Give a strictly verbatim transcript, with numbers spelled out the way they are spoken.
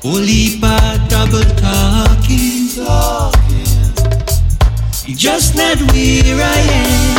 Only part double talking, talking. Just not where I am.